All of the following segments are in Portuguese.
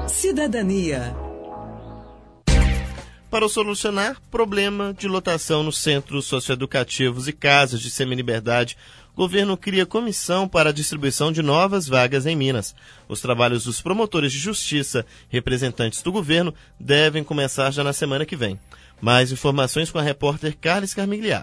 Cidadania. Para solucionar problema de lotação nos centros socioeducativos e casas de semiliberdade, o governo cria comissão para a distribuição de novas vagas em Minas. Os trabalhos dos promotores de justiça, representantes do governo, devem começar já na semana que vem. Mais informações com a repórter Carles Carmigliar.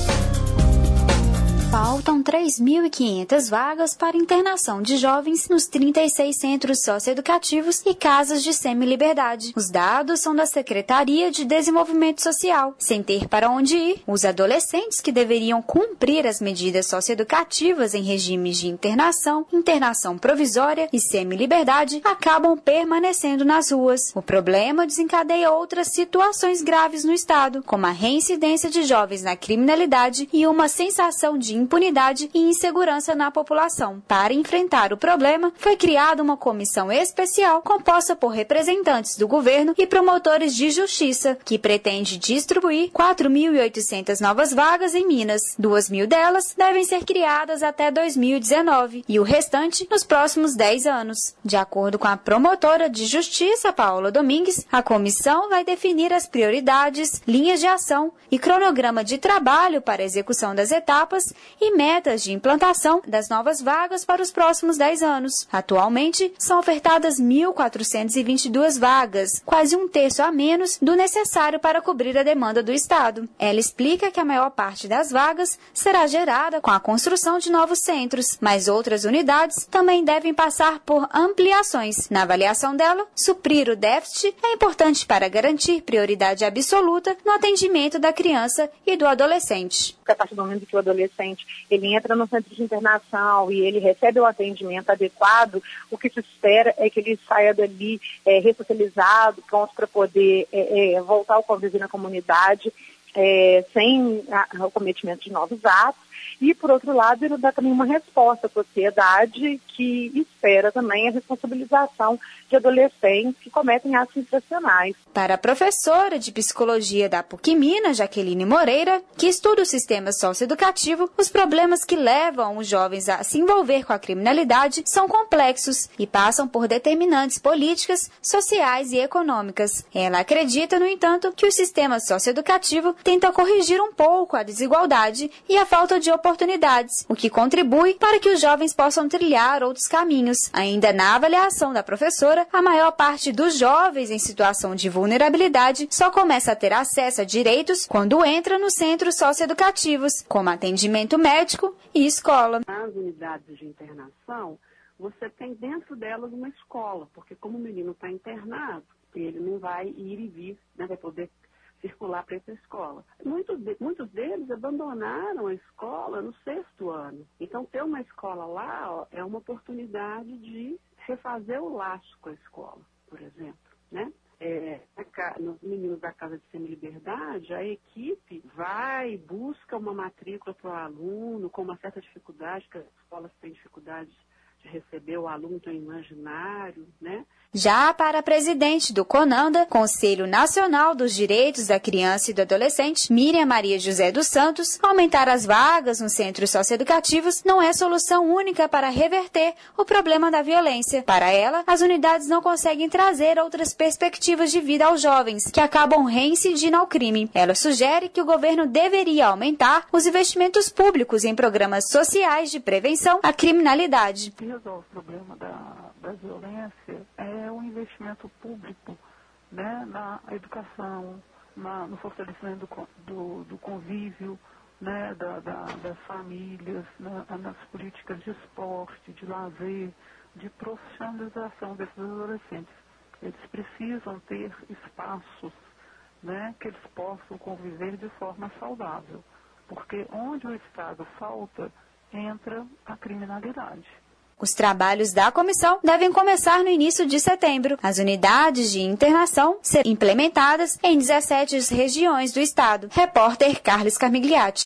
Faltam 3.500 vagas para internação de jovens nos 36 centros socioeducativos e casas de semiliberdade. Os dados são da Secretaria de Desenvolvimento Social. Sem ter para onde ir, os adolescentes que deveriam cumprir as medidas socioeducativas em regimes de internação, internação provisória e semiliberdade acabam permanecendo nas ruas. O problema desencadeia outras situações graves no estado, como a reincidência de jovens na criminalidade e uma sensação de impunidade e insegurança na população. Para enfrentar o problema, foi criada uma comissão especial composta por representantes do governo e promotores de justiça, que pretende distribuir 4.800 novas vagas em Minas. 2.000 delas devem ser criadas até 2019 e o restante nos próximos 10 anos. De acordo com a promotora de justiça, Paola Domingues, a comissão vai definir as prioridades, linhas de ação e cronograma de trabalho para a execução das etapas e metas de implantação das novas vagas para os próximos 10 anos. Atualmente, são ofertadas 1.422 vagas, quase um terço a menos do necessário para cobrir a demanda do Estado. Ela explica que a maior parte das vagas será gerada com a construção de novos centros, mas outras unidades também devem passar por ampliações. Na avaliação dela, suprir o déficit é importante para garantir prioridade absoluta no atendimento da criança e do adolescente. A partir do momento que o adolescente ele entra no centro de internação e ele recebe o atendimento adequado, o que se espera é que ele saia dali ressocializado, pronto para poder voltar ao convívio na comunidade, sem o cometimento de novos atos. E, por outro lado, ele dá também uma resposta à sociedade que espera também a responsabilização de adolescentes que cometem atos infracionais. Para a professora de psicologia da PUC Minas, Jaqueline Moreira, que estuda o sistema socioeducativo, os problemas que levam os jovens a se envolver com a criminalidade são complexos e passam por determinantes políticas, sociais e econômicas. Ela acredita, no entanto, que o sistema socioeducativo tenta corrigir um pouco a desigualdade e a falta de oportunidades, o que contribui para que os jovens possam trilhar outros caminhos. Ainda na avaliação da professora, a maior parte dos jovens em situação de vulnerabilidade só começa a ter acesso a direitos quando entra nos centros socioeducativos, como atendimento médico e escola. Nas unidades de internação, você tem dentro delas uma escola, porque como o menino está internado, ele não vai ir e vir, né, vai poder circular para essa escola. Muitos deles abandonaram a escola no 6º ano. Então, ter uma escola lá é uma oportunidade de refazer o laço com a escola, por exemplo, né? Nos meninos da Casa de Semiliberdade, a equipe vai, busca uma matrícula para o aluno com uma certa dificuldade, que as escolas têm dificuldade de receber o aluno no imaginário, né? Já para a presidente do CONANDA, Conselho Nacional dos Direitos da Criança e do Adolescente, Miriam Maria José dos Santos, aumentar as vagas nos centros socioeducativos não é solução única para reverter o problema da violência. Para ela, as unidades não conseguem trazer outras perspectivas de vida aos jovens, que acabam reincidindo ao crime. Ela sugere que o governo deveria aumentar os investimentos públicos em programas sociais de prevenção à criminalidade. Resolve o problema da violência é o investimento público, né, na educação, no fortalecimento do convívio, né, das famílias, nas políticas de esporte, de lazer, de profissionalização desses adolescentes. Eles precisam ter espaços, né, que eles possam conviver de forma saudável, porque onde o Estado falta, entra a criminalidade. Os trabalhos da comissão devem começar no início de setembro. As unidades de internação serão implementadas em 17 regiões do estado. Repórter Carles Carmigliati.